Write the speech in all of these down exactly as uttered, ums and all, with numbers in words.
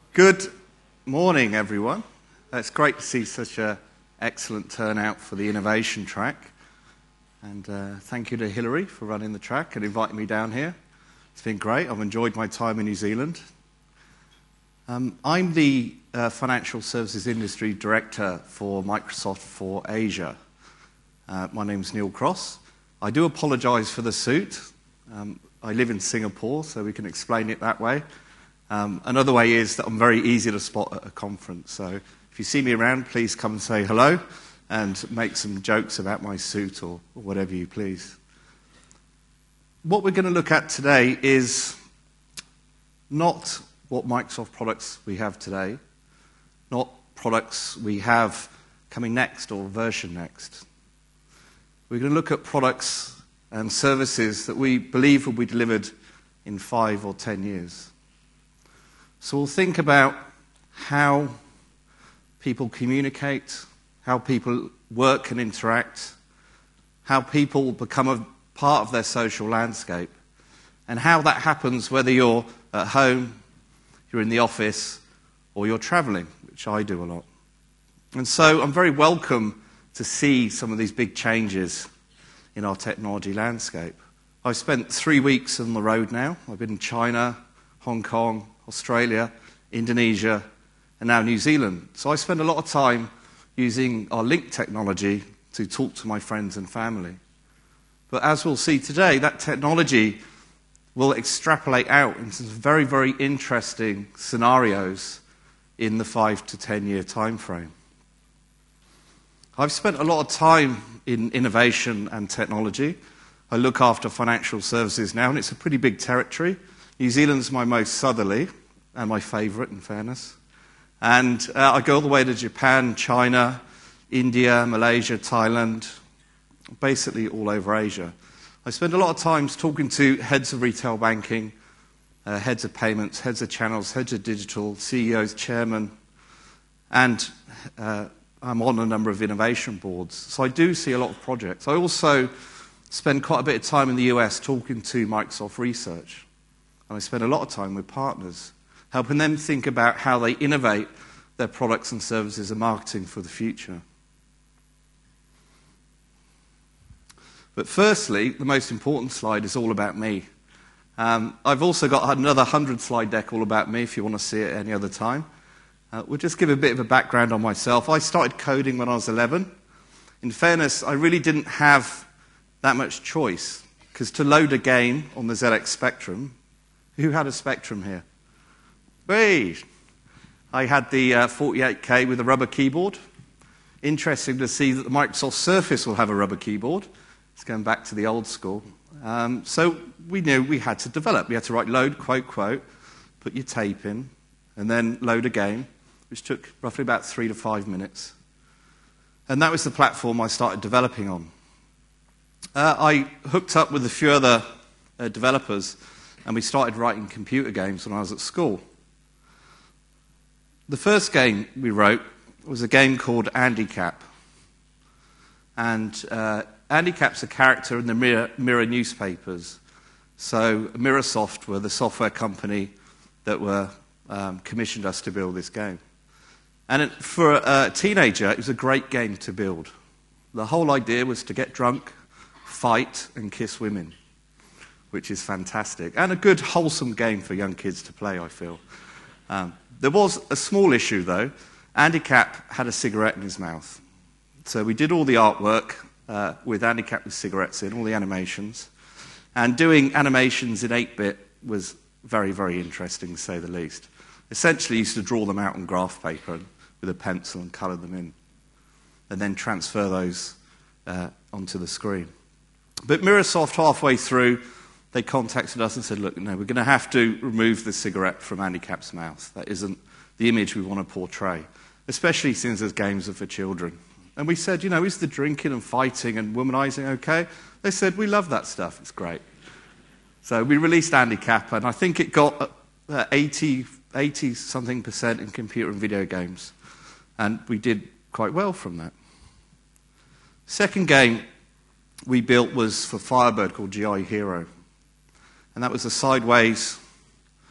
Good morning, everyone. It's great to see such an excellent turnout for the innovation track. And uh, thank you to Hilary for running the track and inviting me down here. It's been great. I've enjoyed my time in New Zealand. Um, I'm the uh, Financial Services Industry Director for Microsoft for Asia. Uh, my name's Neil Cross. I do apologise for the suit. Um, I live in Singapore, so we can explain it that way. Um, another way is that I'm very easy to spot at a conference. So if you see me around, please come and say hello and make some jokes about my suit or, or whatever you please. What we're going to look at today is not what Microsoft products we have today, not products we have coming next or version next. We're going to look at products and services that we believe will be delivered in five or ten years. So we'll think about how people communicate, how people work and interact, how people become a part of their social landscape, and how that happens whether you're at home, you're in the office, or you're traveling, which I do a lot. And so I'm very welcome to see some of these big changes in our technology landscape. I've spent three weeks on the road now. I've been in China, Hong Kong, Australia, Indonesia, and now New Zealand. So I spend a lot of time using our Lync technology to talk to my friends and family. But as we'll see today, that technology will extrapolate out into some very, very interesting scenarios in the five to ten year time frame. I've spent a lot of time in innovation and technology. I look after financial services now, and it's a pretty big territory. New Zealand's my most southerly, and my favourite, in fairness. And uh, I go all the way to Japan, China, India, Malaysia, Thailand, basically all over Asia. I spend a lot of time talking to heads of retail banking, uh, heads of payments, heads of channels, heads of digital, C E Os, chairmen, and uh, I'm on a number of innovation boards. So I do see a lot of projects. I also spend quite a bit of time in the U S talking to Microsoft Research. And I spend a lot of time with partners, helping them think about how they innovate their products and services and marketing for the future. But firstly, the most important slide is all about me. Um, I've also got another hundred slide deck all about me if you want to see it any other time. Uh, we'll just give a bit of a background on myself. I started coding when I was eleven. In fairness, I really didn't have that much choice, because to load a game on the Z X Spectrum, who had a Spectrum here? Wait! I had the uh, forty-eight K with a rubber keyboard. Interesting to see that the Microsoft Surface will have a rubber keyboard. It's going back to the old school. Um, so we knew we had to develop. We had to write load, quote, quote, put your tape in, and then load a game, which took roughly about three to five minutes. And that was the platform I started developing on. Uh, I hooked up with a few other uh, developers, and we started writing computer games when I was at school. The first game we wrote was a game called Andy Cap. And uh, Andy Cap's a character in the Mirror, Mirror newspapers. So Mirrorsoft were the software company that were um, commissioned us to build this game. And it, for a, a teenager, it was a great game to build. The whole idea was to get drunk, fight, and kiss women, which is fantastic. And a good, wholesome game for young kids to play, I feel. Um, there was a small issue, though. Andy Cap had a cigarette in his mouth. So we did all the artwork uh, with Andy Cap with cigarettes in, all the animations. And doing animations in eight bit was very, very interesting, to say the least. Essentially, you used to draw them out on graph paper with a pencil and colour them in, and then transfer those uh, onto the screen. But Mirrorsoft, halfway through, they contacted us and said, look, no, we're going to have to remove the cigarette from Andy Cap's mouth. That isn't the image we want to portray, especially since those games are for children. And we said, you know, is the drinking and fighting and womanizing okay? They said, we love that stuff. It's great. So we released Andy Cap, and I think it got uh, eighty, eighty-something percent in computer and video games. And we did quite well from that. Second game we built was for Firebird called G I Hero. And that was a sideways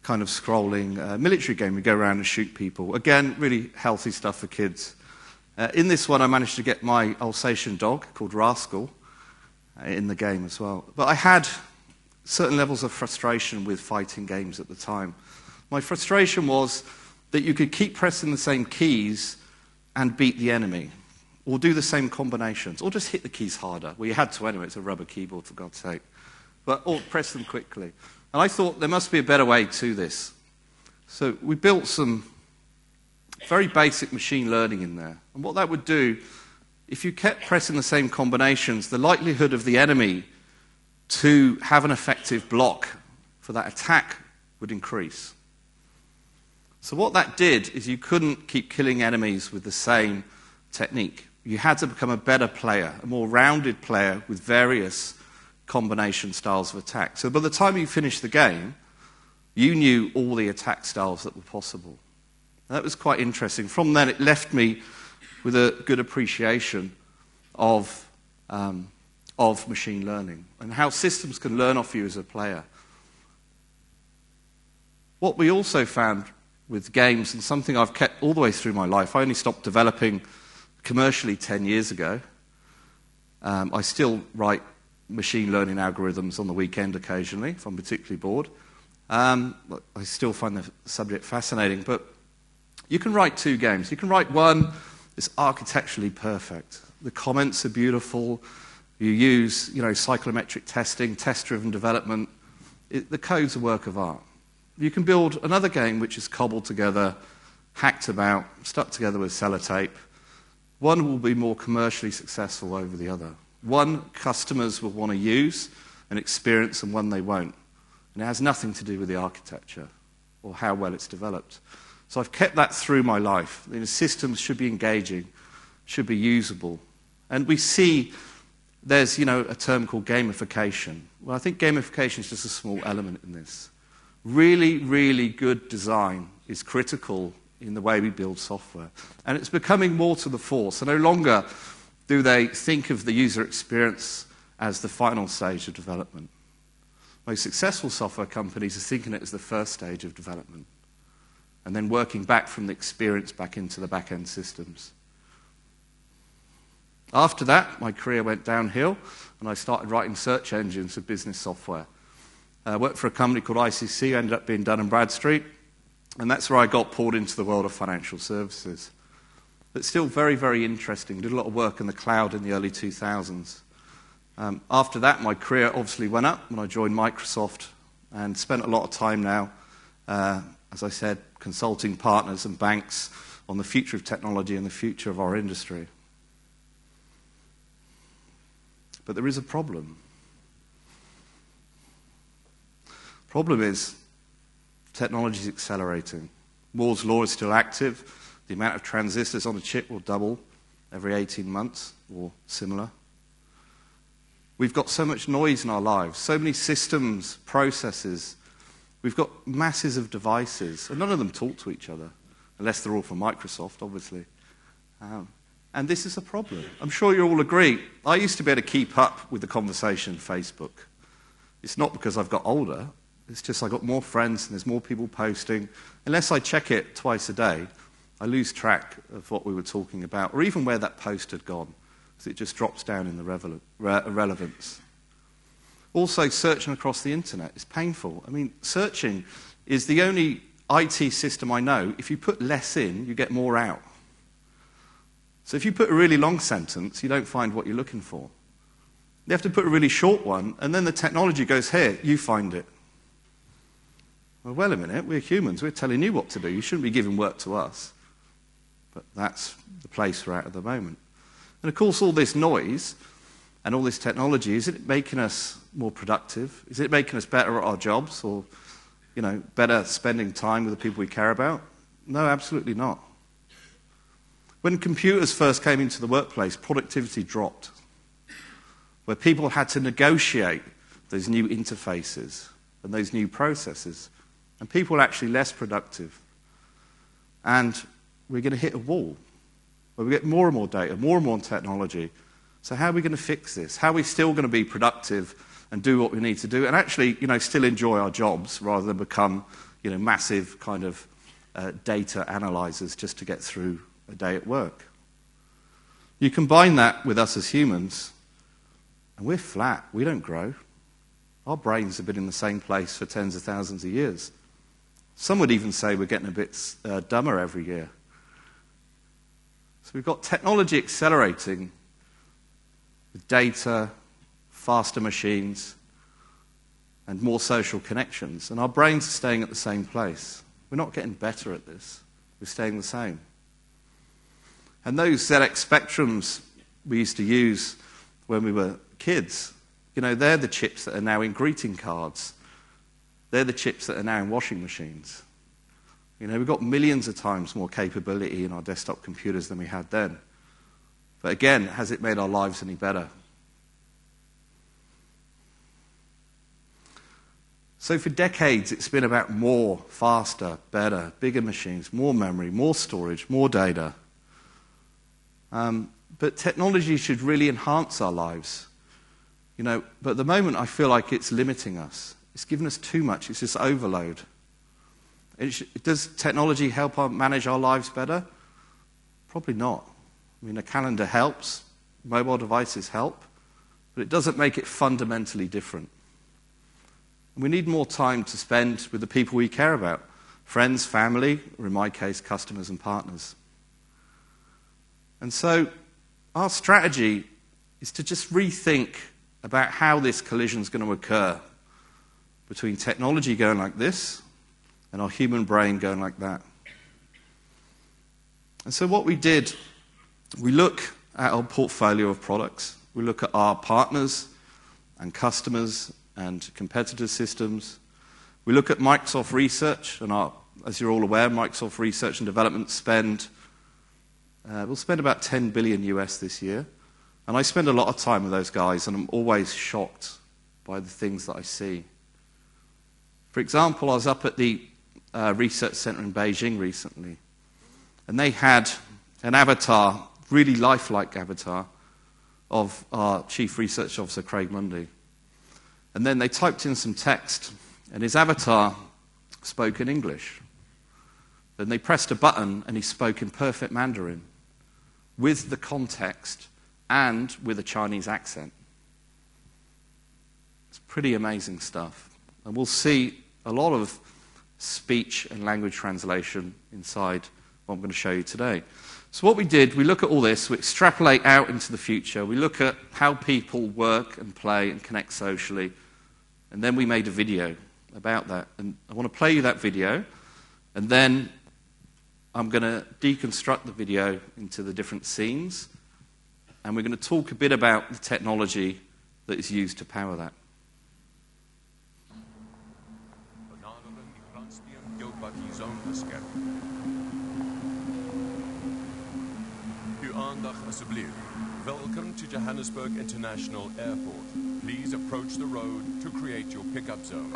kind of scrolling uh, military game. We go around and shoot people. Again, really healthy stuff for kids. Uh, in this one, I managed to get my Alsatian dog, called Rascal, uh, in the game as well. But I had certain levels of frustration with fighting games at the time. My frustration was that you could keep pressing the same keys and beat the enemy, or do the same combinations, or just hit the keys harder. Well, you had to anyway, it's a rubber keyboard, for God's sake. But, or press them quickly. And I thought there must be a better way to this. So we built some very basic machine learning in there. And what that would do, if you kept pressing the same combinations, the likelihood of the enemy to have an effective block for that attack would increase. So what that did is you couldn't keep killing enemies with the same technique. You had to become a better player, a more rounded player with various combination styles of attack. So by the time you finished the game, you knew all the attack styles that were possible. And that was quite interesting. From then, it left me with a good appreciation of, um, of machine learning and how systems can learn off you as a player. What we also found with games, and something I've kept all the way through my life, I only stopped developing commercially ten years ago. Um, I still write machine learning algorithms on the weekend occasionally, if I'm particularly bored. Um, I still find the subject fascinating, but you can write two games. You can write one that's architecturally perfect. The comments are beautiful. You use, you know, cyclometric testing, test-driven development. It, the code's a work of art. You can build another game which is cobbled together, hacked about, stuck together with sellotape. One will be more commercially successful over the other. One customers will want to use and experience, and one they won't. And it has nothing to do with the architecture or how well it's developed. So I've kept that through my life. The systems should be engaging, should be usable. And we see there's, you know, a term called gamification. Well, I think gamification is just a small element in this. Really, really good design is critical in the way we build software. And it's becoming more to the fore. So no longer do they think of the user experience as the final stage of development. Most successful software companies are thinking it as the first stage of development, and then working back from the experience back into the back-end systems. After that, my career went downhill, and I started writing search engines for business software. I worked for a company called I C C, ended up being Dun and Bradstreet, and that's where I got pulled into the world of financial services. But still very, very interesting. Did a lot of work in the cloud in the early two thousands. Um, after that, my career obviously went up when I joined Microsoft and spent a lot of time now, uh, as I said, consulting partners and banks on the future of technology and the future of our industry. But there is a problem. The problem is technology is accelerating. Moore's law is still active. The amount of transistors on a chip will double every eighteen months or similar. We've got so much noise in our lives, so many systems, processes. We've got masses of devices, and none of them talk to each other, unless they're all from Microsoft, obviously. Um, and this is a problem. I'm sure you all agree. I used to be able to keep up with the conversation on Facebook. It's not because I've got older. It's just I've got more friends and there's more people posting. Unless I check it twice a day, I lose track of what we were talking about, or even where that post had gone, because it just drops down in the rele- re- relevance. Also, searching across the internet is painful. I mean, searching is the only I T system I know. If you put less in, you get more out. So if you put a really long sentence, you don't find what you're looking for. You have to put a really short one, and then the technology goes, here, you find it. Well, wait a minute, we're humans. We're telling you what to do. You shouldn't be giving work to us. But that's the place we're at at the moment. And of course, all this noise and all this technology, is it making us more productive? Is it making us better at our jobs, or, you know, better spending time with the people we care about? No, absolutely not. When computers first came into the workplace, productivity dropped, where people had to negotiate those new interfaces and those new processes, and people were actually less productive. And we're going to hit a wall where we get more and more data, more and more technology. So how are we going to fix this? How are we still going to be productive and do what we need to do, and actually, you know, still enjoy our jobs rather than become, you know, massive kind of uh, data analyzers just to get through a day at work. You combine that with us as humans, and we're flat. We don't grow. Our brains have been in the same place for tens of thousands of years. Some would even say we're getting a bit uh, dumber every year. So we've got technology accelerating with data, faster machines, and more social connections. And our brains are staying at the same place. We're not getting better at this. We're staying the same. And those Z X Spectrums we used to use when we were kids, you know, they're the chips that are now in greeting cards. They're the chips that are now in washing machines. You know, we've got millions of times more capability in our desktop computers than we had then. But again, has it made our lives any better? So for decades, it's been about more, faster, better, bigger machines, more memory, more storage, more data. Um, but technology should really enhance our lives. You know, but at the moment, I feel like it's limiting us. It's given us too much. It's this overload. It sh- does technology help our, manage our lives better? Probably not. I mean, a calendar helps. Mobile devices help. But it doesn't make it fundamentally different. And we need more time to spend with the people we care about. Friends, family, or in my case, customers and partners. And so our strategy is to just rethink about how this collision is going to occur between technology going like this and our human brain going like that. And so what we did, we look at our portfolio of products. We look at our partners and customers and competitor systems. We look at Microsoft Research, and our, as you're all aware, Microsoft Research and Development spend, uh, we'll spend about ten billion U S this year. And I spend a lot of time with those guys, and I'm always shocked by the things that I see. For example, I was up at the uh, Research Center in Beijing recently, and they had an avatar, really lifelike avatar, of our Chief Research Officer, Craig Mundie. And then they typed in some text, and his avatar spoke in English. Then they pressed a button, and he spoke in perfect Mandarin, with the context and with a Chinese accent. It's pretty amazing stuff. And we'll see a lot of speech and language translation inside what I'm going to show you today. So what we did, we look at all this, we extrapolate out into the future, we look at how people work and play and connect socially, and then we made a video about that. And I want to play you that video, and then I'm going to deconstruct the video into the different scenes, and we're going to talk a bit about the technology that is used to power that. Uw aandacht alsjeblieft. Welcome to Johannesburg International Airport. Please approach the road to create your pickup zone.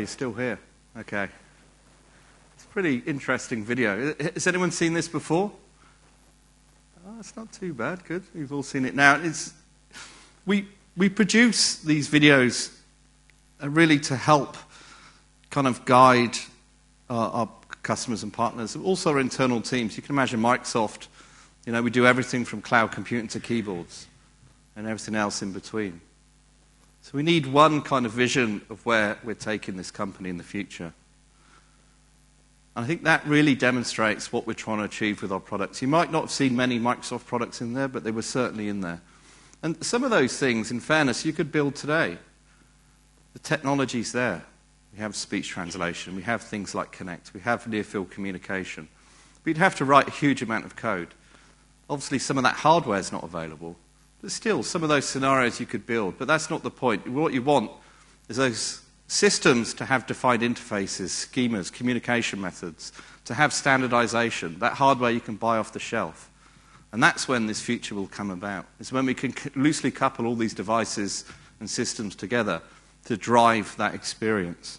you're still here. Okay. It's a pretty interesting video. Has anyone seen this before? Oh, it's not too bad. Good. You've all seen it now. It's, we, we produce these videos uh, really to help kind of guide our, our customers and partners, also our internal teams. You can imagine Microsoft, you know, we do everything from cloud computing to keyboards and everything else in between. So we need one kind of vision of where we're taking this company in the future. And I think that really demonstrates what we're trying to achieve with our products. You might not have seen many Microsoft products in there, but they were certainly in there. And some of those things, in fairness, you could build today. The technology's there. We have speech translation. We have things like Connect. We have near-field communication. But you'd have to write a huge amount of code. Obviously, some of that hardware is not available. But still, some of those scenarios you could build. But that's not the point. What you want is those systems to have defined interfaces, schemas, communication methods, to have standardization, that hardware you can buy off the shelf. And that's when this future will come about. It's when we can loosely couple all these devices and systems together to drive that experience.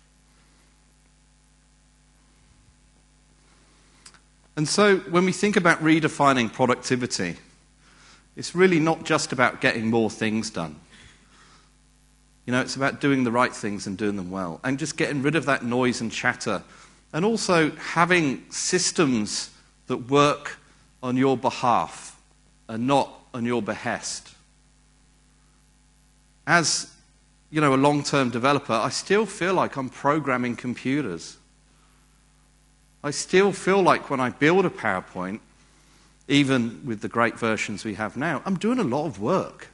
And so when we think about redefining productivity, it's really not just about getting more things done. You know, it's about doing the right things and doing them well, and just getting rid of that noise and chatter, and also having systems that work on your behalf and not on your behest. As, you know, a long-term developer, I still feel like I'm programming computers. I still feel like when I build a PowerPoint, even with the great versions we have now, I'm doing a lot of work.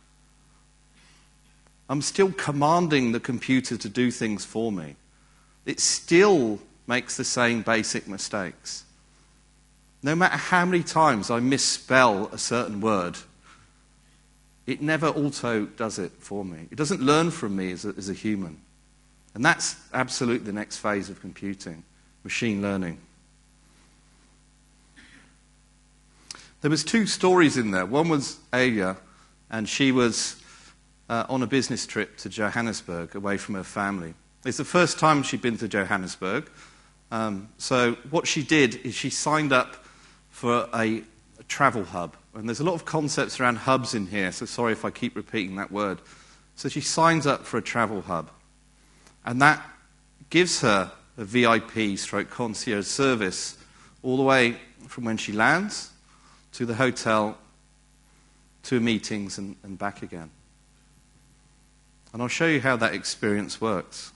I'm still commanding the computer to do things for me. It still makes the same basic mistakes. No matter how many times I misspell a certain word, it never auto does it for me. It doesn't learn from me as a, as a human. And that's absolutely the next phase of computing, machine learning. There was two stories in there. One was Aya, and she was uh, on a business trip to Johannesburg, away from her family. It's the first time she'd been to Johannesburg. Um, so what she did is she signed up for a, a travel hub. And there's a lot of concepts around hubs in here, so sorry if I keep repeating that word. So she signs up for a travel hub. And that gives her a V I P stroke concierge service all the way from when she lands to the hotel, to meetings, and, and back again. And I'll show you how that experience works.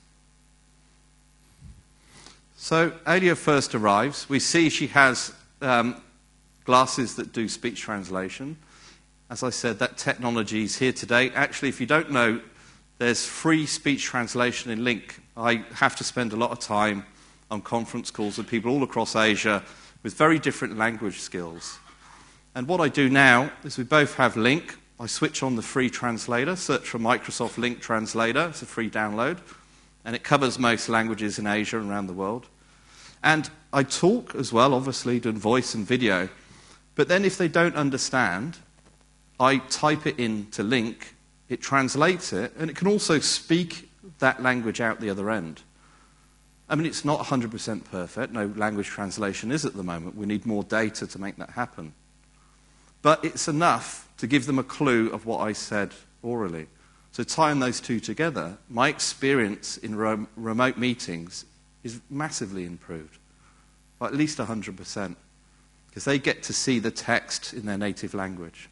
So Adia first arrives. We see she has um, glasses that do speech translation. As I said, that technology is here today. Actually, if you don't know, there's free speech translation in Link. I have to spend a lot of time on conference calls with people all across Asia with very different language skills. And what I do now is we both have Link. I switch on the free translator, search for Microsoft Link Translator. It's a free download. And it covers most languages in Asia and around the world. And I talk as well, obviously, doing voice and video. But then if they don't understand, I type it into Link, it translates it, and it can also speak that language out the other end. I mean, it's not one hundred percent perfect. No language translation is at the moment. We need more data to make that happen. But it's enough to give them a clue of what I said orally. So tying those two together, my experience in re- remote meetings is massively improved, by at least one hundred percent, because they get to see the text in their native language.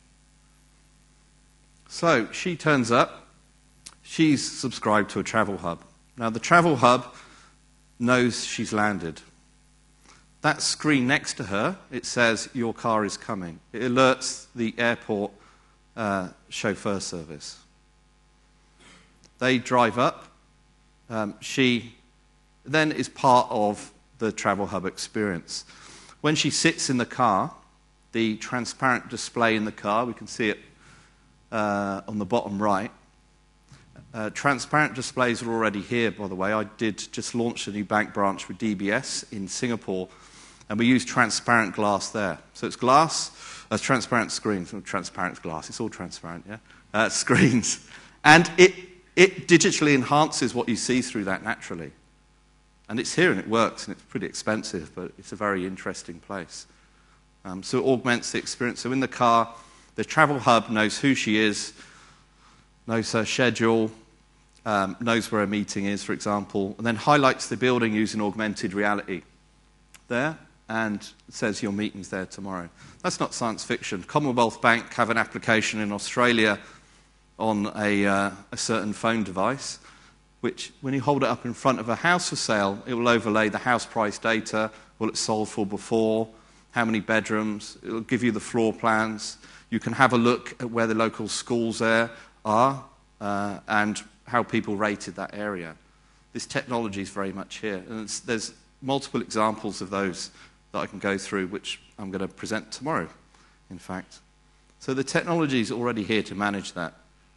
So she turns up. She's subscribed to a travel hub. Now, the travel hub knows she's landed. That screen next to her, it says, your car is coming. It alerts the airport uh, chauffeur service. They drive up. Um, she then is part of the travel hub experience. When she sits in the car, the transparent display in the car, we can see it uh, on the bottom right. Uh, transparent displays are already here, by the way. I did just launch a new bank branch with D B S in Singapore, and we use transparent glass there. So it's glass, uh, transparent screens, not transparent glass, it's all transparent, yeah? Uh, screens. And it it digitally enhances what you see through that naturally. And it's here and it works, and it's pretty expensive, but it's a very interesting place. Um, so it augments the experience. So in the car, the travel hub knows who she is, knows her schedule, um, knows where a meeting is, for example, and then highlights the building using augmented reality there and says your meeting's there tomorrow. That's not science fiction. Commonwealth Bank have an application in Australia on a, uh, a certain phone device, which when you hold it up in front of a house for sale, it will overlay the house price data, what it's sold for before, how many bedrooms, it will give you the floor plans. You can have a look at where the local schools there are uh, and how people rated that area. This technology is very much here. And it's, there's multiple examples of those that I can go through, which I'm going to present tomorrow, in fact. So the technology is already here to manage that.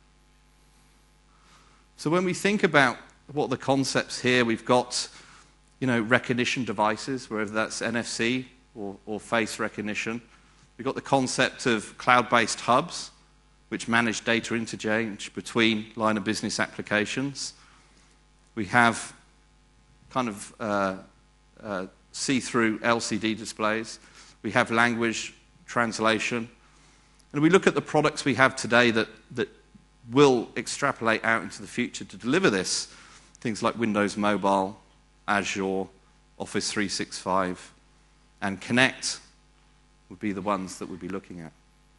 So when we think about what the concepts here, we've got, you know, recognition devices, whether that's N F C or, or face recognition. We've got the concept of cloud-based hubs, which manage data interchange between line of business applications. We have kind of uh, uh, see-through L C D displays. We have language translation. And we look at the products we have today that, that will extrapolate out into the future to deliver this. Things like Windows Mobile, Azure, Office three sixty-five, and Connect would be the ones that we'd be looking at.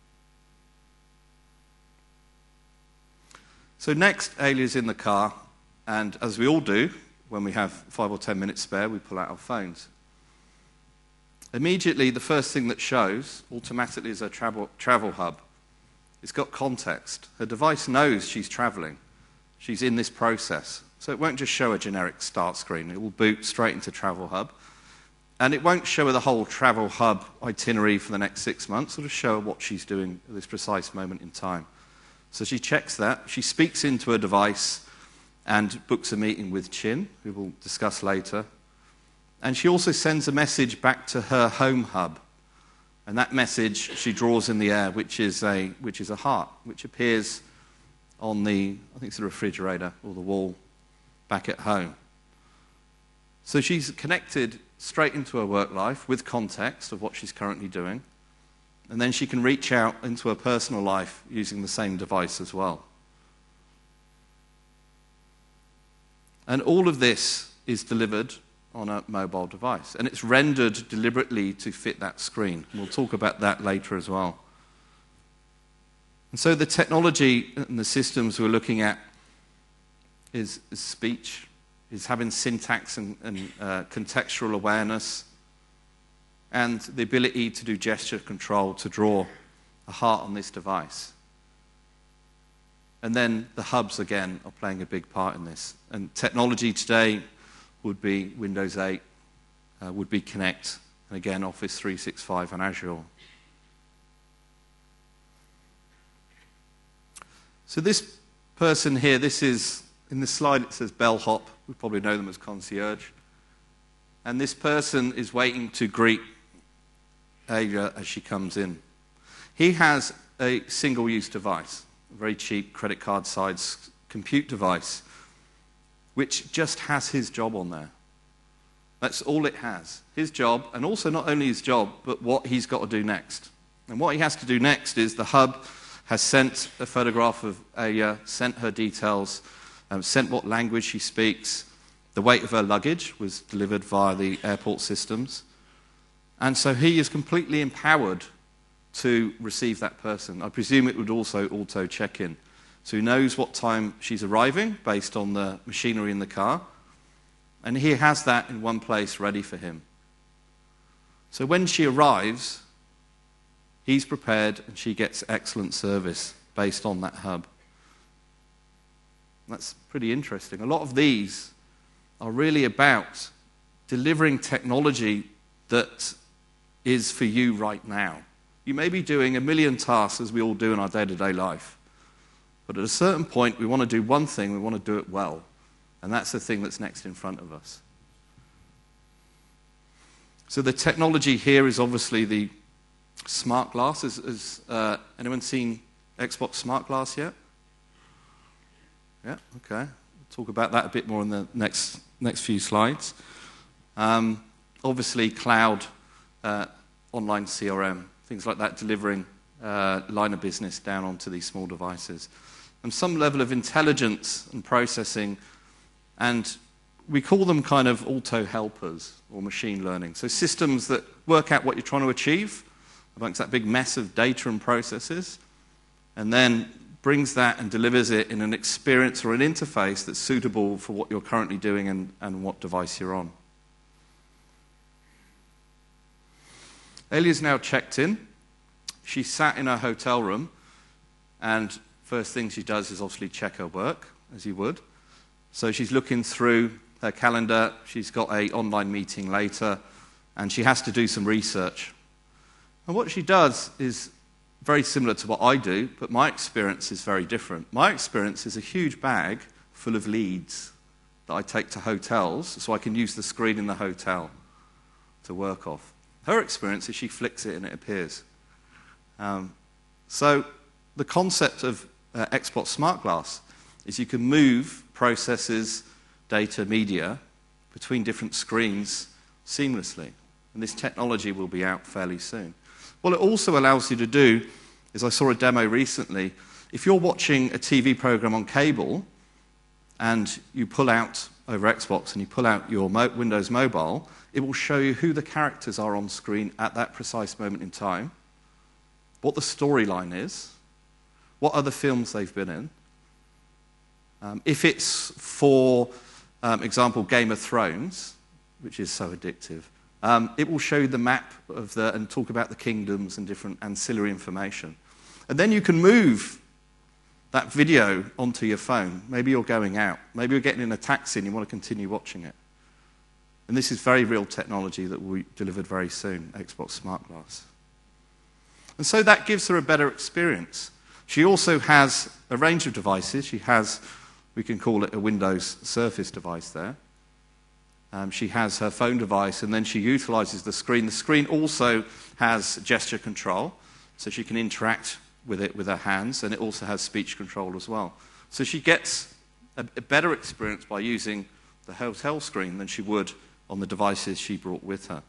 So next, Alia's in the car, and as we all do, when we have five or ten minutes spare, we pull out our phones. Immediately, the first thing that shows automatically is a travel, travel hub. It's got context. Her device knows she's traveling. She's in this process. So it won't just show a generic start screen. It will boot straight into Travel Hub. And it won't show her the whole Travel Hub itinerary for the next six months. It'll just show her what she's doing at this precise moment in time. So she checks that. She speaks into her device and books a meeting with Chin, who we'll discuss later. And she also sends a message back to her home hub. And that message she draws in the air, which is a, which is a heart, which appears on the, I think it's the refrigerator or the wall back at home. So she's connected straight into her work life with context of what she's currently doing. And then she can reach out into her personal life using the same device as well. And all of this is delivered on a mobile device. And it's rendered deliberately to fit that screen. And we'll talk about that later as well. And so the technology and the systems we're looking at is, is speech, is having syntax and, and uh, contextual awareness, and the ability to do gesture control to draw a heart on this device. And then the hubs, again, are playing a big part in this. And technology today would be Windows eight, uh, would be Connect, and again, Office three sixty-five and Azure. So this person here, this is, in the slide it says bellhop. We probably know them as concierge. And this person is waiting to greet Asia as she comes in. He has a single-use device, a very cheap credit card size compute device, which just has his job on there. That's all it has. His job, and also not only his job, but what he's got to do next. And what he has to do next is the hub has sent a photograph of Aya, sent her details, um, sent what language she speaks. The weight of her luggage was delivered via the airport systems. And so he is completely empowered to receive that person. I presume it would also auto check in. So he knows what time she's arriving based on the machinery in the car. And he has that in one place ready for him. So when she arrives, he's prepared and she gets excellent service based on that hub. That's pretty interesting. A lot of these are really about delivering technology that is for you right now. You may be doing a million tasks as we all do in our day-to-day life. But at a certain point, we want to do one thing, we want to do it well. And that's the thing that's next in front of us. So the technology here is obviously the smart glass. Has, has uh, anyone seen Xbox Smart Glass yet? Yeah, okay. We'll talk about that a bit more in the next, next few slides. Um, obviously, cloud, uh, online C R M, things like that, delivering uh, line of business down onto these small devices. And some level of intelligence and processing, and we call them kind of auto-helpers or machine learning. So systems that work out what you're trying to achieve amongst that big mess of data and processes, and then brings that and delivers it in an experience or an interface that's suitable for what you're currently doing and, and what device you're on. Elia's now checked in. She sat in her hotel room, and first thing she does is obviously check her work, as you would. So she's looking through her calendar. She's got an online meeting later, and she has to do some research. And what she does is very similar to what I do, but my experience is very different. My experience is a huge bag full of leads that I take to hotels so I can use the screen in the hotel to work off. Her experience is she flicks it and it appears. Um, so the concept of uh, Xbox Smart Glass is you can move processes, data, media between different screens seamlessly. And this technology will be out fairly soon. What it also allows you to do is, I saw a demo recently, if you're watching a T V program on cable and you pull out over Xbox and you pull out your Mo- Windows Mobile, it will show you who the characters are on screen at that precise moment in time, what the storyline is, what other films they've been in. Um, if it's, for um, example, Game of Thrones, which is so addictive, um, it will show you the map of the, and talk about the kingdoms and different ancillary information. And then you can move that video onto your phone. Maybe you're going out. Maybe you're getting in a taxi and you want to continue watching it. And this is very real technology that will be delivered very soon, Xbox Smart Glass. And so that gives her a better experience. She also has a range of devices. She has, we can call it a Windows Surface device there. Um, she has her phone device, and then she utilizes the screen. The screen also has gesture control, so she can interact with it with her hands, and it also has speech control as well. So she gets a, a better experience by using the hotel screen than she would on the devices she brought with her.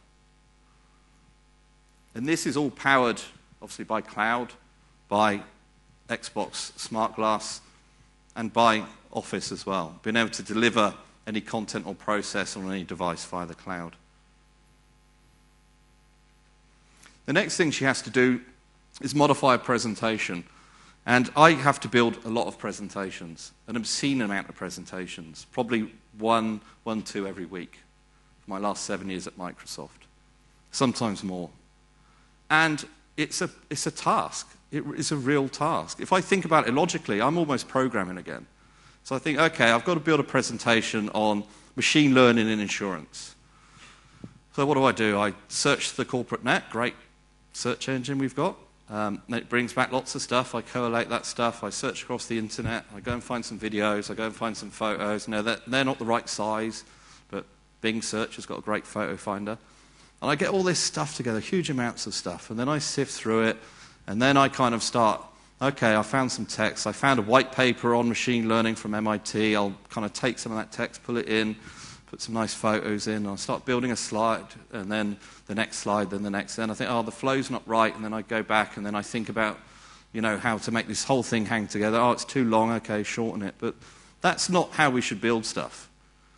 And this is all powered, obviously, by cloud, by Xbox Smart Glass, and by Office as well, being able to deliver any content or process on any device via the cloud. The next thing she has to do is modify a presentation. And I have to build a lot of presentations, an obscene amount of presentations, probably one, one, two every week for my last seven years at Microsoft, sometimes more. And it's a, it's a task. It is a real task. If I think about it logically, I'm almost programming again. So I think, okay, I've got to build a presentation on machine learning in insurance. So what do I do? I search the corporate net, great search engine we've got. Um, it brings back lots of stuff. I collate that stuff. I search across the internet. I go and find some videos. I go and find some photos. No, they're, they're not the right size, but Bing Search has got a great photo finder. And I get all this stuff together, huge amounts of stuff, and then I sift through it, and then I kind of start, okay, I found some text. I found a white paper on machine learning from M I T. I'll kind of take some of that text, pull it in, put some nice photos in. I'll start building a slide, and then the next slide, then the next. Then I think, oh, the flow's not right, and then I go back, and then I think about, you know, how to make this whole thing hang together. Oh, it's too long, okay, shorten it. But that's not how we should build stuff.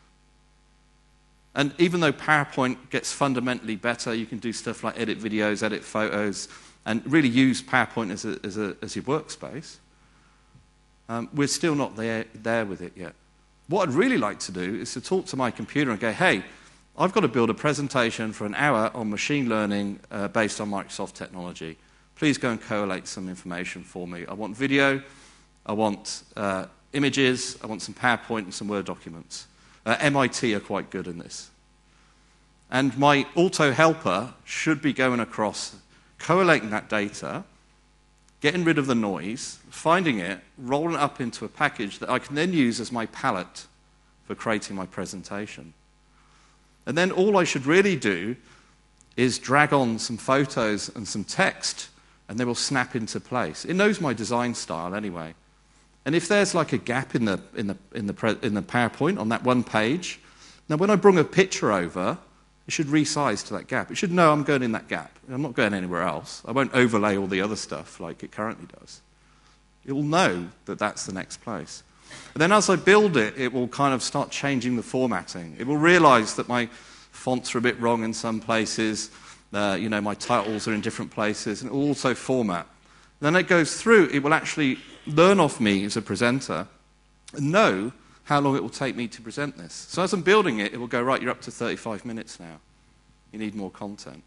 And even though PowerPoint gets fundamentally better, you can do stuff like edit videos, edit photos, and really use PowerPoint as, a, as, a, as your workspace, um, we're still not there, there with it yet. What I'd really like to do is to talk to my computer and go, hey, I've got to build a presentation for an hour on machine learning uh, based on Microsoft technology. Please go and collate some information for me. I want video, I want uh, images, I want some PowerPoint and some Word documents. Uh, M I T are quite good in this. And my auto-helper should be going across, collating that data, getting rid of the noise, finding it, rolling it up into a package that I can then use as my palette for creating my presentation. And then all I should really do is drag on some photos and some text, and they will snap into place. It knows my design style anyway. And if there's like a gap in the, in the, in the, pre, in the PowerPoint on that one page, now when I bring a picture over, it should resize to that gap. It should know I'm going in that gap. I'm not going anywhere else. I won't overlay all the other stuff like it currently does. It will know that that's the next place. And then as I build it, it will kind of start changing the formatting. It will realize that my fonts are a bit wrong in some places. Uh, you know, my titles are in different places. And it will also format. Then it goes through. It will actually learn off me as a presenter and know how long it will take me to present this. So as I'm building it, it will go, right, you're up to thirty-five minutes now. You need more content.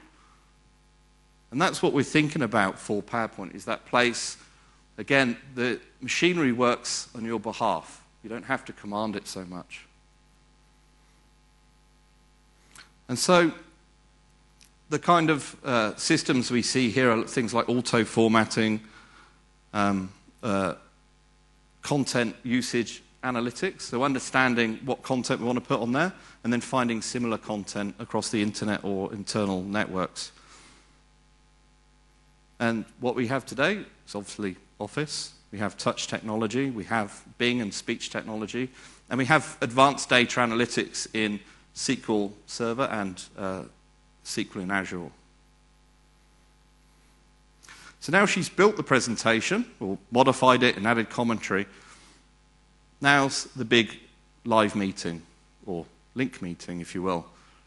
And that's what we're thinking about for PowerPoint, is that place. Again, the machinery works on your behalf. You don't have to command it so much. And so the kind of uh, systems we see here are things like auto-formatting, um, uh, content usage analytics, so understanding what content we want to put on there, and then finding similar content across the internet or internal networks. And what we have today is obviously Office. We have touch technology, we have Bing and speech technology, and we have advanced data analytics in S Q L Server and uh, S Q L in Azure. So now she's built the presentation, or modified it and added commentary. Now's the big live meeting, or link meeting, if you will.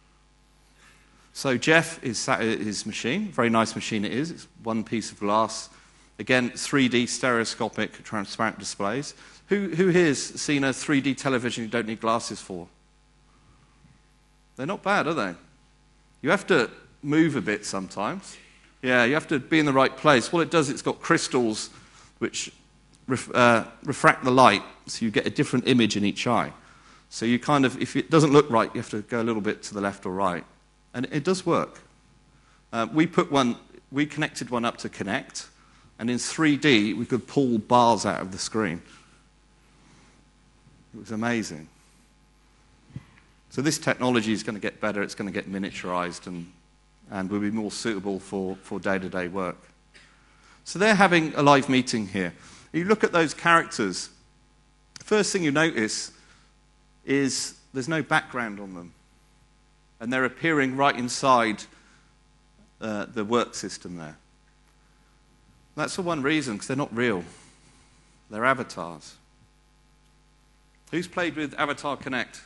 So Jeff is sat at his machine. Very nice machine it is. It's one piece of glass. Again, three D stereoscopic transparent displays. Who, who here's seen a three D television you don't need glasses for? They're not bad, are they? You have to move a bit sometimes. Yeah, you have to be in the right place. What it does, it's got crystals which ref, uh, refract the light, so you get a different image in each eye. So you kind of, if it doesn't look right, you have to go a little bit to the left or right. And it does work. Uh, we put one, we connected one up to Kinect, and in three D, we could pull bars out of the screen. It was amazing. So this technology is going to get better. It's going to get miniaturized and, and will be more suitable for, for day-to-day work. So they're having a live meeting here. You look at those characters. The first thing you notice is there's no background on them. And they're appearing right inside uh, the work system there. That's for one reason, because they're not real. They're avatars. Who's played with Avatar Connect?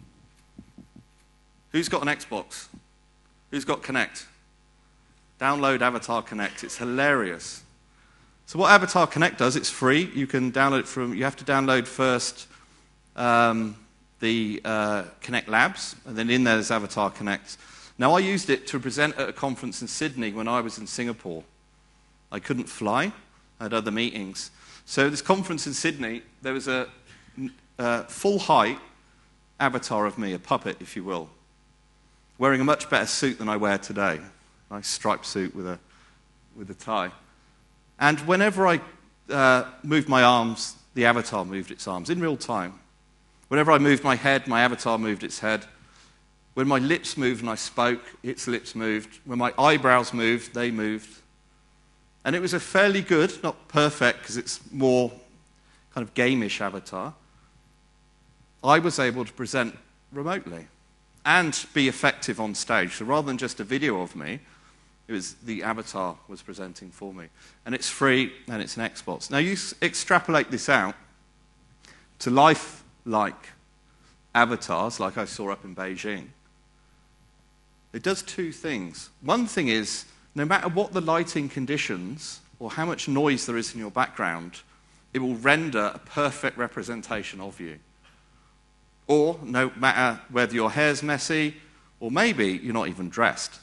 Who's got an Xbox? Who's got Connect? Download Avatar Connect. It's hilarious. So what Avatar Connect does, it's free. You can download it from, you have to download first um, the uh, Connect Labs, and then in there there's Avatar Connect. Now I used it to present at a conference in Sydney when I was in Singapore. I couldn't fly. I had other meetings. So this conference in Sydney, there was a, a full-height avatar of me, a puppet, if you will, wearing a much better suit than I wear today. A nice striped suit with a, with a tie. And whenever I uh, moved my arms, the avatar moved its arms in real time. Whenever I moved my head, my avatar moved its head. When my lips moved and I spoke, its lips moved. When my eyebrows moved, they moved. And it was a fairly good, not perfect, because it's more kind of game-ish avatar. I was able to present remotely and be effective on stage. So rather than just a video of me, it was the avatar was presenting for me. And it's free, and it's an Xbox. Now, you s- extrapolate this out to life-like avatars, like I saw up in Beijing. It does two things. One thing is, no matter what the lighting conditions or how much noise there is in your background, it will render a perfect representation of you. Or no matter whether your hair's messy or maybe you're not even dressed,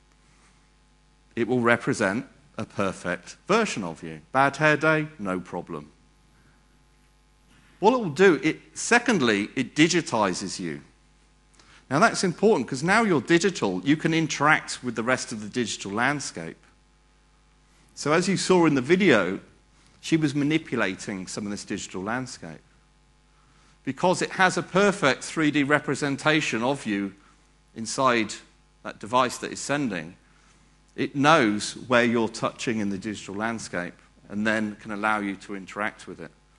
it will represent a perfect version of you. Bad hair day, no problem. What it will do, it, secondly, it digitizes you. Now that's important because now you're digital, you can interact with the rest of the digital landscape. So as you saw in the video, she was manipulating some of this digital landscape. Because it has a perfect three D representation of you inside that device that is sending, it knows where you're touching in the digital landscape and then can allow you to interact with it.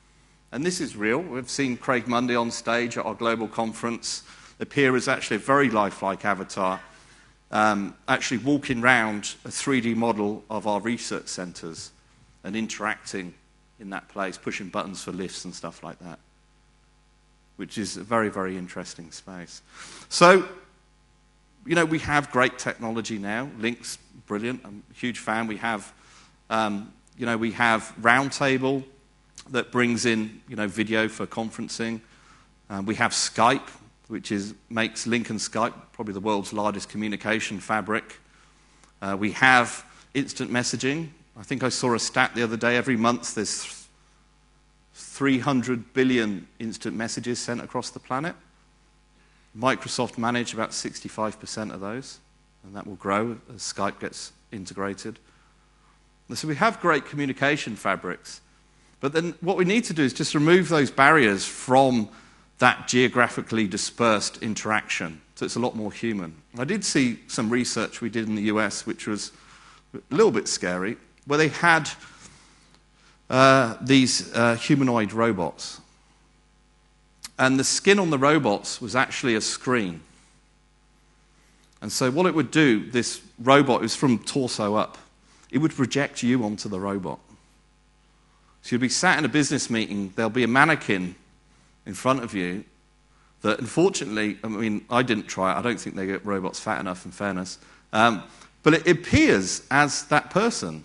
And this is real. We've seen Craig Mundy on stage at our global conference. Appear is actually a very lifelike avatar, um, actually walking around a three D model of our research centres and interacting in that place, pushing buttons for lifts and stuff like that, which is a very, very interesting space. So, you know, we have great technology now. Link's brilliant. I'm a huge fan. We have, um, you know, we have Roundtable that brings in, you know, video for conferencing. Um, we have Skype, which is makes Link and Skype probably the world's largest communication fabric. Uh, we have instant messaging. I think I saw a stat the other day. Every month there's three hundred billion instant messages sent across the planet. Microsoft manage about sixty-five percent of those, and that will grow as Skype gets integrated. And so we have great communication fabrics. But then what we need to do is just remove those barriers from that geographically dispersed interaction, so it's a lot more human. I did see some research we did in the U S, which was a little bit scary, where they had uh, these uh, humanoid robots. And the skin on the robots was actually a screen. And so what it would do, this robot, was from torso up, it would project you onto the robot. So you'd be sat in a business meeting, there'll be a mannequin in front of you that, unfortunately, I mean, I didn't try it. I don't think they get robots fat enough, in fairness. Um, but it appears as that person.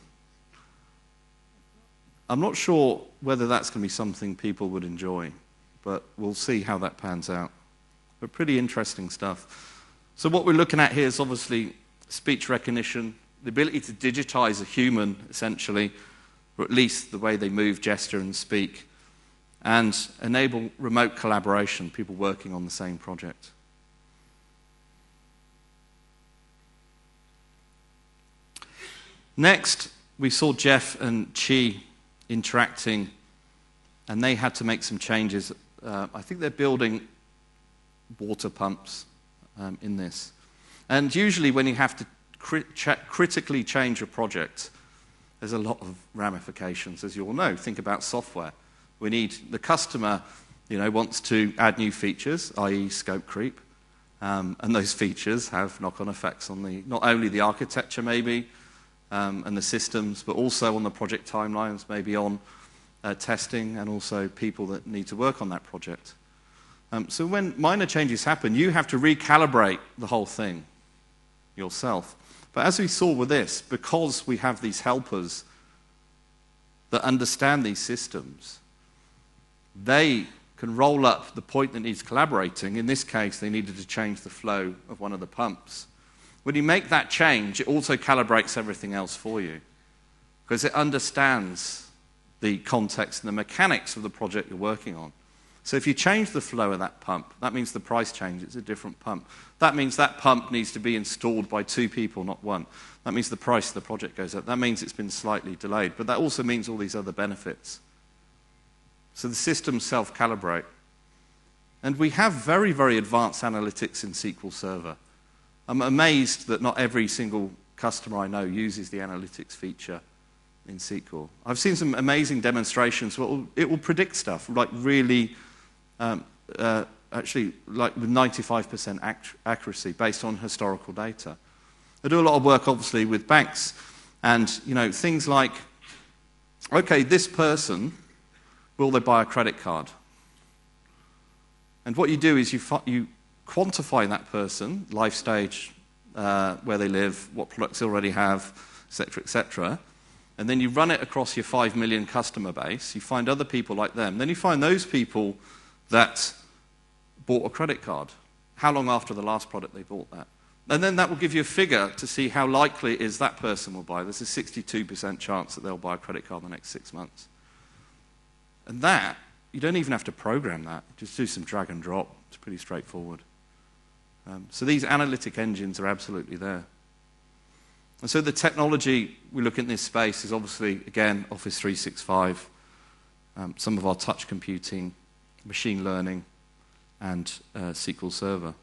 I'm not sure whether that's going to be something people would enjoy, but we'll see how that pans out. But pretty interesting stuff. So what we're looking at here is obviously speech recognition, the ability to digitize a human, essentially, or at least the way they move, gesture, and speak, and enable remote collaboration, people working on the same project. Next, we saw Jeff and Chi interacting, and they had to make some changes. Uh, I think they're building water pumps um, in this. And usually when you have to crit- ch- critically change a project, there's a lot of ramifications, as you all know. Think about software. We need, the customer, you know, wants to add new features, that is scope creep, um, and those features have knock-on effects on the, not only the architecture maybe, um, and the systems, but also on the project timelines, maybe on uh, testing, and also people that need to work on that project. Um, so when minor changes happen, you have to recalibrate the whole thing yourself. But as we saw with this, because we have these helpers that understand these systems, they can roll up the point that needs collaborating. In this case, they needed to change the flow of one of the pumps. When you make that change, it also calibrates everything else for you, because it understands the context and the mechanics of the project you're working on. So if you change the flow of that pump, that means the price changes. It's a different pump. That means that pump needs to be installed by two people, not one. That means the price of the project goes up. That means it's been slightly delayed. But that also means all these other benefits. So the systems self-calibrate. And we have very, very advanced analytics in S Q L Server. I'm amazed that not every single customer I know uses the analytics feature in S Q L. I've seen some amazing demonstrations where it will, it will predict stuff, like really... Um, uh, actually, like with ninety-five percent ac- accuracy based on historical data. I do a lot of work, obviously, with banks, and you know things like, okay, this person, will they buy a credit card? And what you do is you fu- you quantify that person, life stage, uh, where they live, what products they already have, et cetera, et cetera. And then you run it across your five million customer base. You find other people like them. Then you find those people that bought a credit card. How long after the last product they bought that? And then that will give you a figure to see how likely it is that person will buy. There's a sixty-two percent chance that they'll buy a credit card in the next six months. And that, you don't even have to program that. Just do some drag and drop. It's pretty straightforward. Um, so these analytic engines are absolutely there. And so the technology we look at in this space is obviously, again, Office three sixty-five, um, some of our touch computing, machine learning, and uh, S Q L Server.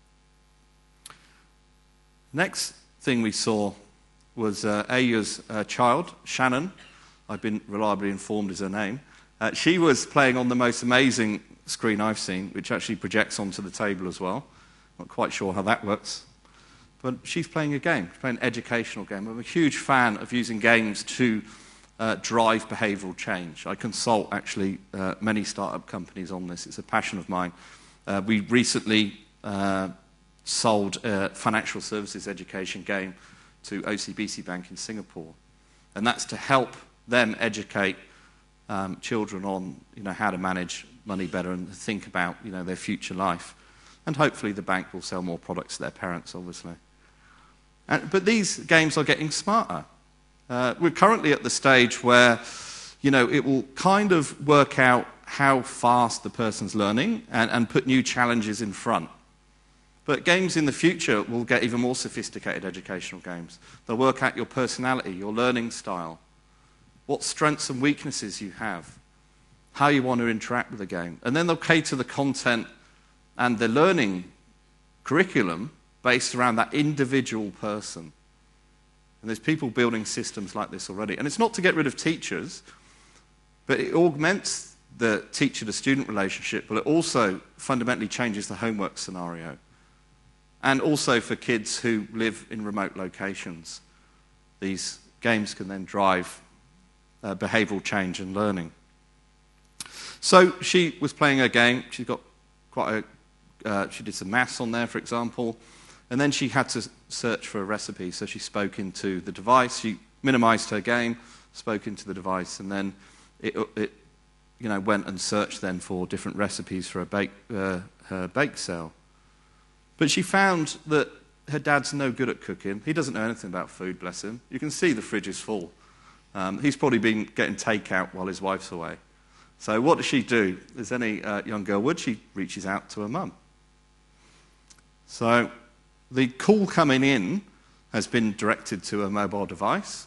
Next thing we saw was uh, Aya's uh, child, Shannon. I've been reliably informed is her name. Uh, she was playing on the most amazing screen I've seen, which actually projects onto the table as well. Not quite sure how that works. But she's playing a game, she's playing an educational game. I'm a huge fan of using games to uh, drive behavioral change. I consult, actually, uh, many startup companies on this. It's a passion of mine. Uh, we recently uh, sold a financial services education game to O C B C Bank in Singapore. And that's to help them educate um, children on, you know, how to manage money better and think about, you know, their future life. And hopefully the bank will sell more products to their parents, obviously. And, but these games are getting smarter. Uh, we're currently at the stage where, you know, it will kind of work out how fast the person's learning and, and put new challenges in front. But games in the future will get even more sophisticated educational games. They'll work out your personality, your learning style, what strengths and weaknesses you have, how you want to interact with the game. And then they'll cater the content and the learning curriculum based around that individual person. And there's people building systems like this already. And it's not to get rid of teachers, but it augments the teacher-to-student relationship, but it also fundamentally changes the homework scenario. And also for kids who live in remote locations, these games can then drive uh, behavioral change and learning. So she was playing a game. She got quite a, uh, she did some maths on there, for example, and then she had to search for a recipe. So she spoke into the device. She minimized her game, spoke into the device, and then it, it you know, went and searched then for different recipes for a bake, uh, her bake sale. But she found that her dad's no good at cooking. He doesn't know anything about food, bless him. You can see the fridge is full. Um, he's probably been getting takeout while his wife's away. So what does she do? As any uh, young girl would, she reaches out to her mum. So the call coming in has been directed to a mobile device,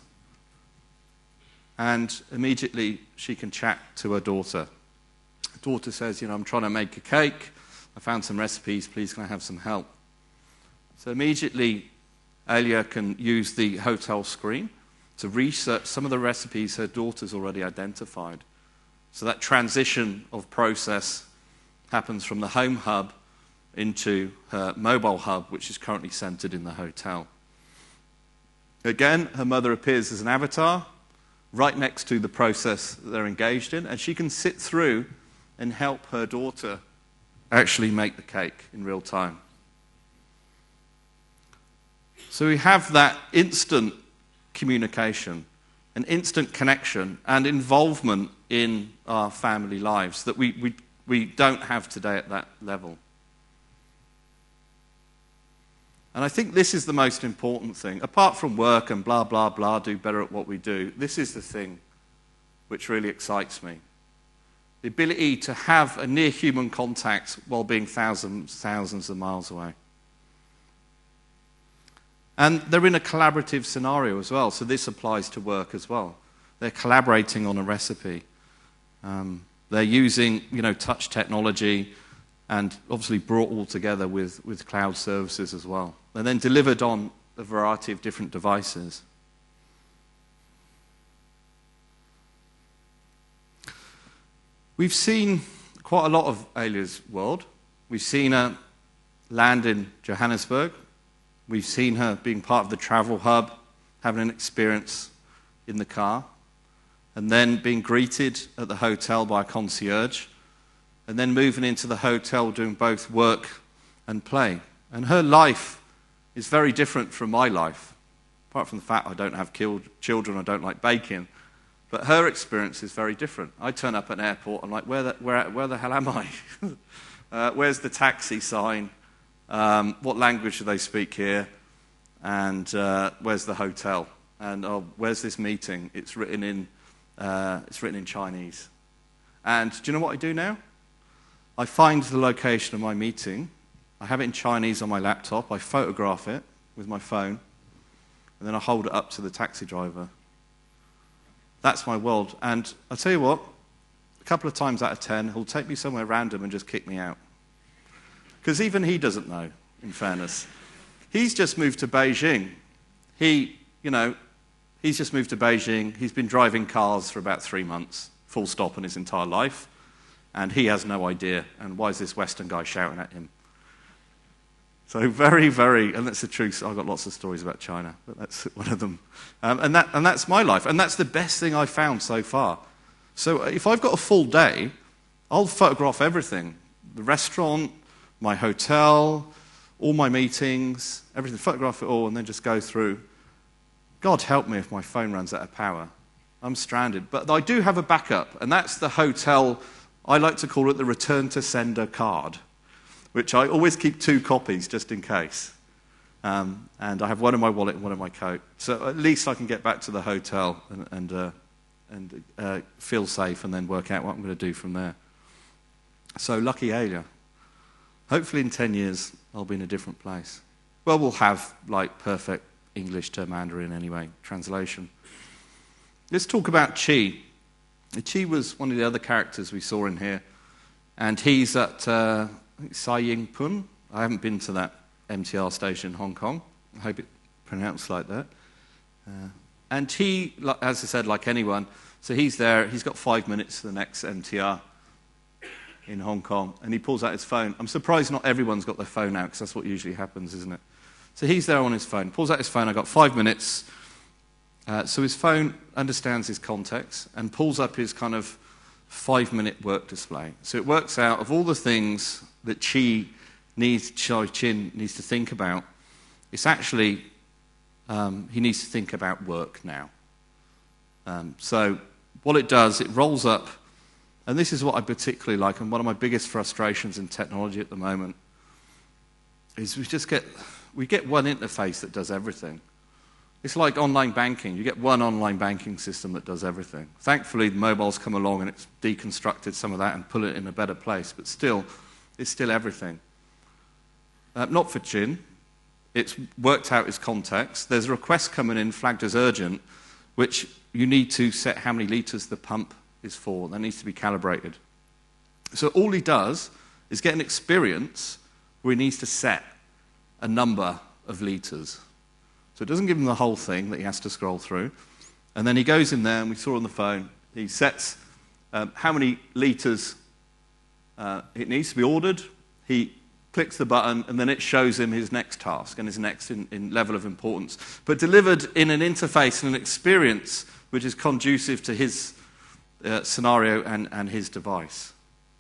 and immediately she can chat to her daughter. Her daughter says, you know, I'm trying to make a cake. I found some recipes, please can I have some help? So immediately, Alia can use the hotel screen to research some of the recipes her daughter's already identified. So that transition of process happens from the home hub into her mobile hub, which is currently centered in the hotel. Again, her mother appears as an avatar right next to the process that they're engaged in, and she can sit through and help her daughter actually make the cake in real time. So we have that instant communication, an instant connection and involvement in our family lives that we, we, we don't have today at that level. And I think this is the most important thing. Apart from work and blah, blah, blah, do better at what we do, this is the thing which really excites me. The ability to have a near-human contact while being thousands, thousands of miles away. And they're in a collaborative scenario as well, so this applies to work as well. They're collaborating on a recipe. Um, they're using, you know, touch technology and obviously brought all together with, with cloud services as well. And then delivered on a variety of different devices. We've seen quite a lot of Alia's world. We've seen her land in Johannesburg. We've seen her being part of the travel hub, having an experience in the car, and then being greeted at the hotel by a concierge, and then moving into the hotel doing both work and play. And her life is very different from my life, apart from the fact I don't have children, I don't like baking. But her experience is very different. I turn up at an airport, I'm like, where the, where, where the hell am I? uh, where's the taxi sign? Um, what language do they speak here? And uh, where's the hotel? And oh, where's this meeting? It's written in, uh, it's written in Chinese. And do you know what I do now? I find the location of my meeting. I have it in Chinese on my laptop. I photograph it with my phone. And then I hold it up to the taxi driver. That's my world. And I'll tell you what, a couple of times out of ten, he'll take me somewhere random and just kick me out. Because even he doesn't know, in fairness. He's just moved to Beijing. He, you know, he's just moved to Beijing. He's been driving cars for about three months, full stop, in his entire life. And he has no idea. And why is this Western guy shouting at him? So very, very, and that's the truth. I've got lots of stories about China, but that's one of them. Um, and, that, and that's my life. And that's the best thing I've found so far. So if I've got a full day, I'll photograph everything. The restaurant, my hotel, all my meetings, everything. Photograph it all and then just go through. God help me if my phone runs out of power. I'm stranded. But I do have a backup, and that's the hotel, I like to call it the return to sender card, which I always keep two copies just in case. Um, and I have one in my wallet and one in my coat. So at least I can get back to the hotel and, and, uh, and uh, feel safe and then work out what I'm going to do from there. So lucky Alia. Hopefully in ten years I'll be in a different place. Well, we'll have like perfect English to Mandarin anyway, translation. Let's talk about Chi. Chi was one of the other characters we saw in here. And he's at uh, Sai Ying Pun. I haven't been to that M T R station in Hong Kong. I hope it's pronounced like that. Uh, and he, as I said, like anyone, so he's there. He's got five minutes to the next M T R in Hong Kong. And he pulls out his phone. I'm surprised not everyone's got their phone out, because that's what usually happens, isn't it? So he's there on his phone. Pulls out his phone. I've got five minutes. Uh, so his phone understands his context and pulls up his kind of five-minute work display. So it works out of all the things that Chi needs, Chi Chin needs to think about, it's actually, um, he needs to think about work now. Um, so what it does, it rolls up, and this is what I particularly like, and one of my biggest frustrations in technology at the moment, is we just get, we get one interface that does everything. It's like online banking. You get one online banking system that does everything. Thankfully, the mobile's come along and it's deconstructed some of that and put it in a better place. But still, it's still everything. Uh, not for Chin. It's worked out its context. There's a request coming in flagged as urgent, which you need to set how many litres the pump is for. That needs to be calibrated. So all he does is get an experience where he needs to set a number of litres. So it doesn't give him the whole thing that he has to scroll through. And then he goes in there, and we saw on the phone, he sets um, how many litres uh, it needs to be ordered. He clicks the button, and then it shows him his next task and his next in, in level of importance. But delivered in an interface and an experience which is conducive to his uh, scenario and, and his device.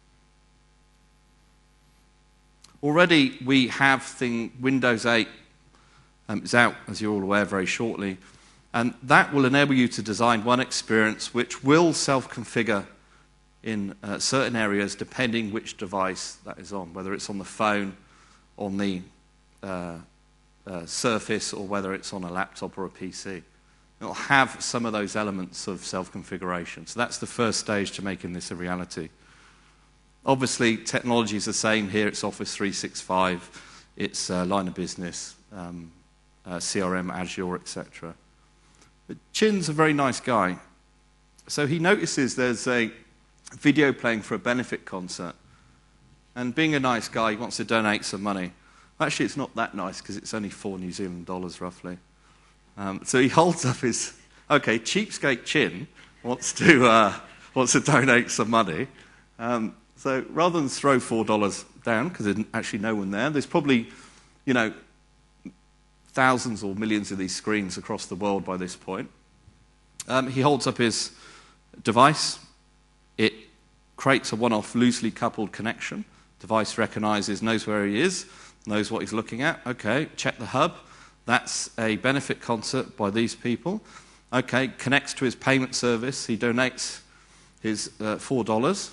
Already we have thing, Windows eight Um, it's out, as you're all aware, very shortly. And that will enable you to design one experience which will self-configure in uh, certain areas depending which device that is on, whether it's on the phone, on the uh, uh, Surface, or whether it's on a laptop or a P C. It'll have some of those elements of self-configuration. So that's the first stage to making this a reality. Obviously, technology is the same here. It's Office three sixty-five. It's uh, line of business. Um, Uh, C R M, Azure, et cetera. But Chin's a very nice guy. So he notices there's a video playing for a benefit concert. And being a nice guy, he wants to donate some money. Actually, it's not that nice because it's only four New Zealand dollars, roughly. Um, so he holds up his, okay, cheapskate Chin wants to, uh, wants to donate some money. Um, so rather than throw four dollars down, because there's actually no one there, there's probably, you know, thousands or millions of these screens across the world by this point. Um, he holds up his device. It creates a one-off loosely coupled connection. Device recognizes, knows where he is, knows what he's looking at. Okay, check the hub. That's a benefit concert by these people. Okay, connects to his payment service. He donates his uh, four dollars.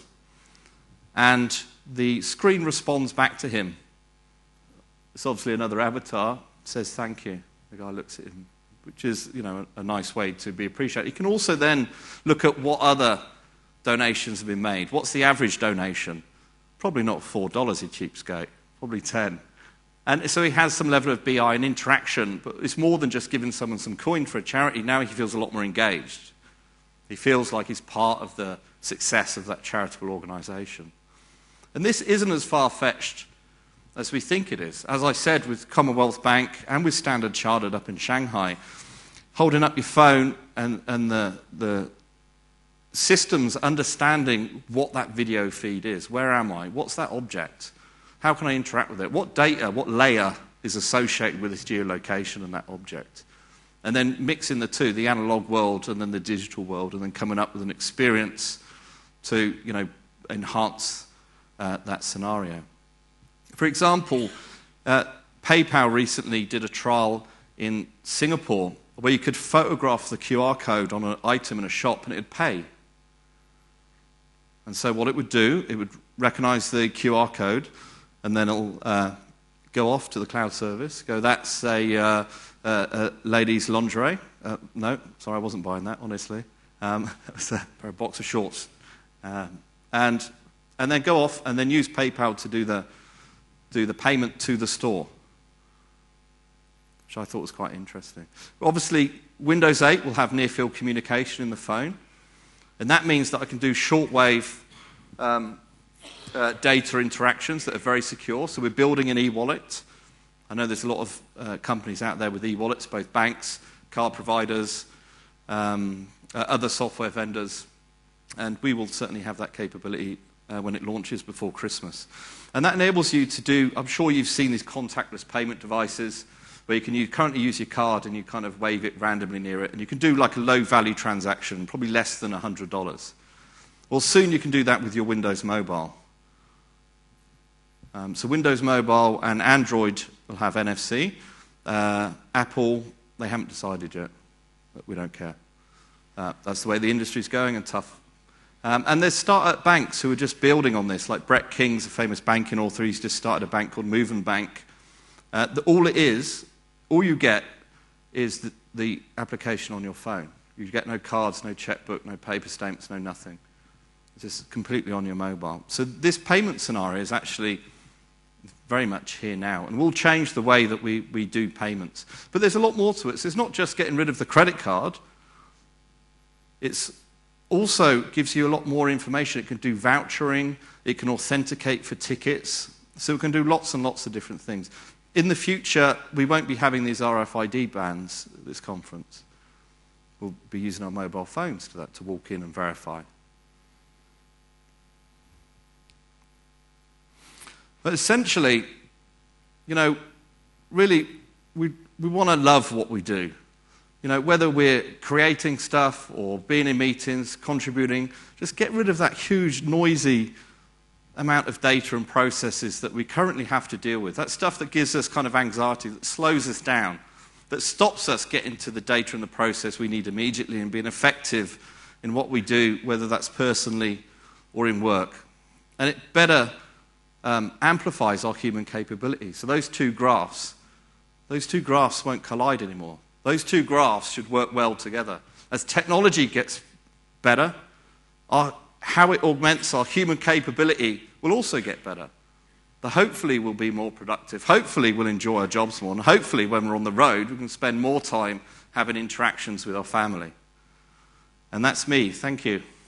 And the screen responds back to him. It's obviously another avatar. Says thank you. The guy looks at him, which is, you know, a, a nice way to be appreciated. You can also then look at what other donations have been made. What's the average donation? Probably not four dollars, you cheapskate. Probably ten. And so he has some level of B I and interaction, but it's more than just giving someone some coin for a charity. Now he feels a lot more engaged. He feels like he's part of the success of that charitable organisation. And this isn't as far-fetched as we think it is. As I said, with Commonwealth Bank and with Standard Chartered up in Shanghai, holding up your phone and, and the, the systems understanding what that video feed is. Where am I? What's that object? How can I interact with it? What data, what layer is associated with this geolocation and that object? And then mixing the two, the analog world and then the digital world, and then coming up with an experience to, you know, enhance uh, that scenario. For example, uh, PayPal recently did a trial in Singapore where you could photograph the Q R code on an item in a shop and it would pay. And so what it would do, it would recognize the Q R code, and then it'll uh, go off to the cloud service, go, that's a, uh, a, a lady's lingerie. Uh, no, sorry, I wasn't buying that, honestly. Um, it was a, a box of shorts. Um, and, and then go off and then use PayPal to do the, do the payment to the store, which I thought was quite interesting. Obviously, Windows eight will have near-field communication in the phone, and that means that I can do shortwave um, uh, data interactions that are very secure. So we're building an e-wallet. I know there's a lot of uh, companies out there with e-wallets, both banks, card providers, um, uh, other software vendors, and we will certainly have that capability uh, when it launches before Christmas. And that enables you to do, I'm sure you've seen these contactless payment devices where you can use, currently use your card and you kind of wave it randomly near it, and you can do like a low-value transaction, probably less than one hundred dollars. Well, soon you can do that with your Windows Mobile. Um, so Windows Mobile and Android will have N F C. Uh, Apple, they haven't decided yet, but we don't care. Uh, that's the way the industry's going, and tough. Um, and there's startup banks who are just building on this, like Brett King's a famous banking author. He's just started a bank called Movin Bank. Uh, the, all it is, all you get is the, the application on your phone. You get no cards, no checkbook, no paper stamps, no nothing. It's just completely on your mobile. So this payment scenario is actually very much here now, and will change the way that we, we do payments. But there's a lot more to it. So it's not just getting rid of the credit card. It's also gives you a lot more information. It can do vouchering. It can authenticate for tickets. So it can do lots and lots of different things. In the future, we won't be having these R F I D bands at this conference. We'll be using our mobile phones to that, to walk in and verify. But essentially, you know, really, we, we want to love what we do. You know, whether we're creating stuff or being in meetings, contributing, just get rid of that huge, noisy amount of data and processes that we currently have to deal with. That stuff that gives us kind of anxiety, that slows us down, that stops us getting to the data and the process we need immediately and being effective in what we do, whether that's personally or in work. And it better um, amplifies our human capability. So those two graphs, those two graphs won't collide anymore. Those two graphs should work well together. As technology gets better, our, how it augments our human capability will also get better. The hopefully we'll be more productive. Hopefully we'll enjoy our jobs more. And hopefully when we're on the road, we can spend more time having interactions with our family. And that's me. Thank you.